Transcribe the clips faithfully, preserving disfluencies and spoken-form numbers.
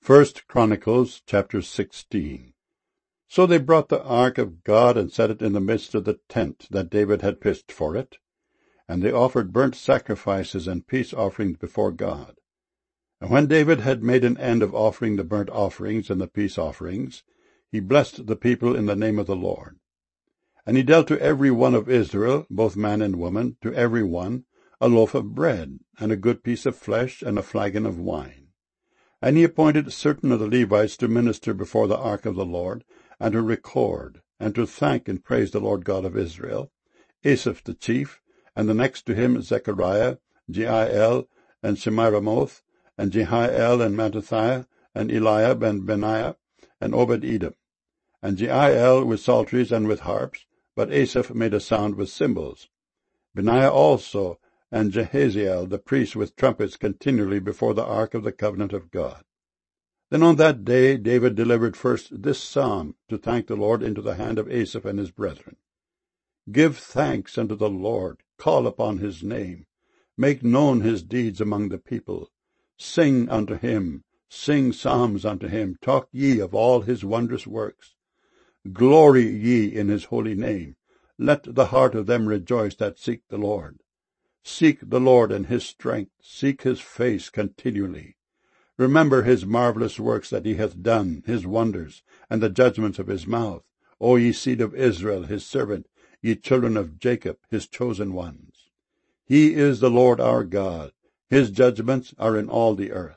First Chronicles chapter sixteen. So they brought the ark of God and set it in the midst of the tent that David had pitched for it, and they offered burnt sacrifices and peace offerings before God. And when David had made an end of offering the burnt offerings and the peace offerings, he blessed the people in the name of the Lord. And he dealt to every one of Israel, both man and woman, to every one, a loaf of bread, and a good piece of flesh, and a flagon of wine. And he appointed certain of the Levites to minister before the ark of the Lord, and to record, and to thank and praise the Lord God of Israel, Asaph the chief, and the next to him Zechariah, Jeiel, and Shemiramoth, and Jehiel, and Mattithiah, and Eliab, and Benaiah, and Obed-Edom. And Jeiel with psalteries and with harps, but Asaph made a sound with cymbals. Benaiah also, and Jehaziel the priest with trumpets continually before the ark of the covenant of God. Then on that day David delivered first this psalm to thank the Lord into the hand of Asaph and his brethren. Give thanks unto the Lord, call upon his name, make known his deeds among the people. Sing unto him, sing psalms unto him, talk ye of all his wondrous works. Glory ye in his holy name, let the heart of them rejoice that seek the Lord. Seek the Lord and his strength, seek his face continually. Remember his marvelous works that he hath done, his wonders, and the judgments of his mouth, O ye seed of Israel, his servant, ye children of Jacob, his chosen ones. He is the Lord our God, his judgments are in all the earth.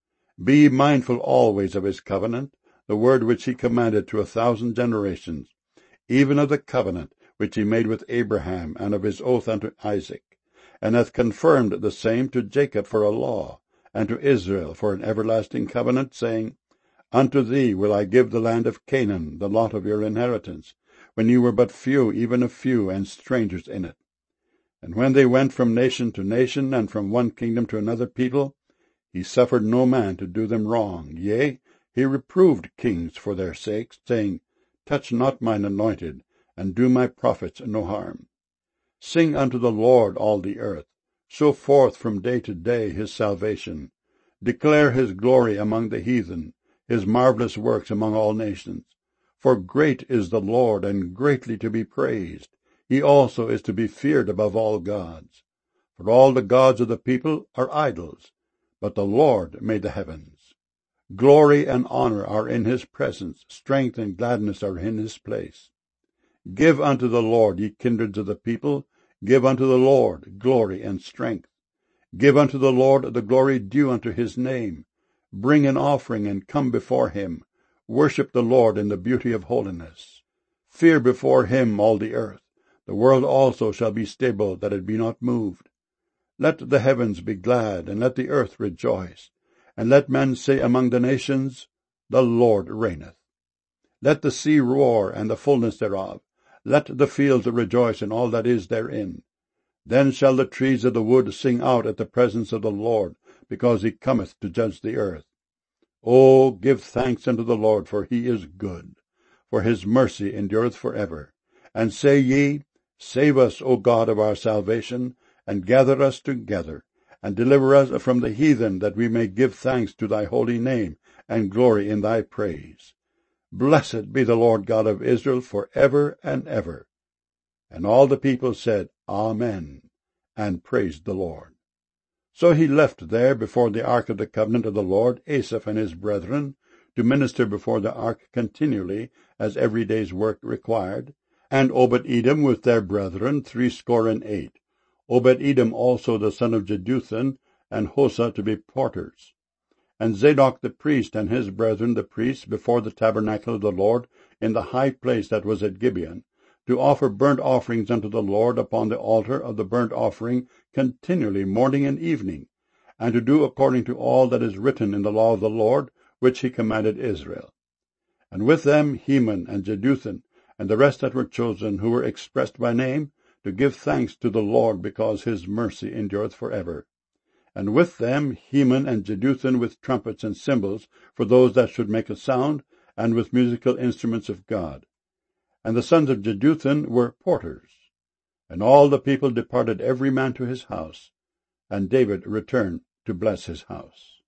Be mindful always of his covenant, the word which he commanded to a thousand generations, even of the covenant which he made with Abraham, and of his oath unto Isaac, and hath confirmed the same to Jacob for a law, and to Israel for an everlasting covenant, saying, Unto thee will I give the land of Canaan, the lot of your inheritance, when you were but few, even a few, and strangers in it. And when they went from nation to nation, and from one kingdom to another people, he suffered no man to do them wrong. Yea, he reproved kings for their sakes, saying, Touch not mine anointed, and do my prophets no harm. Sing unto the Lord all the earth. Show forth from day to day his salvation. Declare his glory among the heathen, his marvelous works among all nations. For great is the Lord, and greatly to be praised. He also is to be feared above all gods. For all the gods of the people are idols, but the Lord made the heavens. Glory and honor are in his presence, strength and gladness are in his place. Give unto the Lord, ye kindreds of the people, give unto the Lord glory and strength. Give unto the Lord the glory due unto his name. Bring an offering and come before him. Worship the Lord in the beauty of holiness. Fear before him all the earth. The world also shall be stable, that it be not moved. Let the heavens be glad, and let the earth rejoice. And let men say among the nations, The Lord reigneth. Let the sea roar, and the fullness thereof. Let the fields rejoice in all that is therein. Then shall the trees of the wood sing out at the presence of the Lord, because he cometh to judge the earth. O give thanks unto the Lord, for he is good, for his mercy endureth for ever. And say ye, Save us, O God of our salvation, and gather us together, and deliver us from the heathen, that we may give thanks to thy holy name, and glory in thy praise. Blessed be the Lord God of Israel for ever and ever. And all the people said, Amen, and praised the Lord. So he left there before the ark of the covenant of the Lord Asaph and his brethren, to minister before the ark continually, as every day's work required, and Obed-Edom with their brethren, threescore and eight. Obed-Edom also the son of Jeduthun, and Hosah to be porters. And Zadok the priest and his brethren the priests before the tabernacle of the Lord in the high place that was at Gibeon, to offer burnt offerings unto the Lord upon the altar of the burnt offering continually morning and evening, and to do according to all that is written in the law of the Lord, which he commanded Israel. And with them Heman and Jeduthun, and the rest that were chosen, who were expressed by name, to give thanks to the Lord, because his mercy endureth for ever. And with them Heman and Jeduthun with trumpets and cymbals, for those that should make a sound, and with musical instruments of God. And the sons of Jeduthun were porters. And all the people departed every man to his house, and David returned to bless his house.